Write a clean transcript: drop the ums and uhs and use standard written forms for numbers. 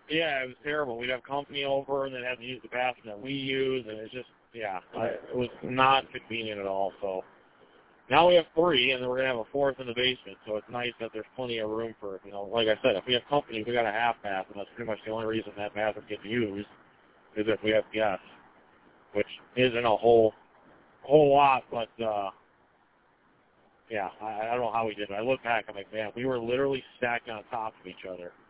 Yeah, it was terrible. We'd have company over and then have to use the bathroom that we use, and it's just, it was not convenient at all. So now we have 3, and then we're going to have a 4th in the basement, so it's nice that there's plenty of room for, like I said, if we have company, we got a half bath, and that's pretty much the only reason that bathroom gets used is if we have guests, which isn't a whole lot, but, I don't know how we did it. I look back, I'm like, man, we were literally stacked on top of each other.